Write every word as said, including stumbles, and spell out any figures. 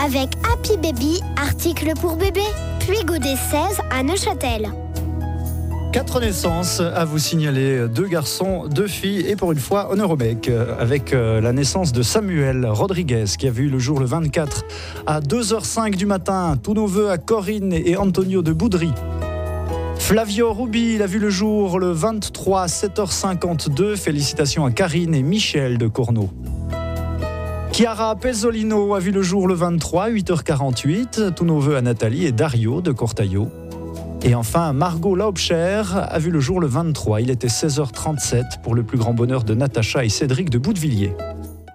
avec Happy Baby, article pour bébé, puis Godet seize à Neuchâtel. Quatre naissances à vous signaler, deux garçons, deux filles et pour une fois au Euromec, avec la naissance de Samuel Rodriguez qui a vu le jour le vingt-quatre à deux heures cinq du matin, tous nos voeux à Corinne et Antonio de Boudry. Flavio Rubi, il a vu le jour le vingt-trois à sept heures cinquante-deux, félicitations à Karine et Michel de Cournot. Chiara Pezzolino a vu le jour le vingt-trois à huit heures quarante-huit, tous nos voeux à Nathalie et Dario de Cortaillot. Et enfin, Margot Laubcher a vu le jour le vingt-trois. Il était seize heures trente-sept pour le plus grand bonheur de Natacha et Cédric de Boutevilliers.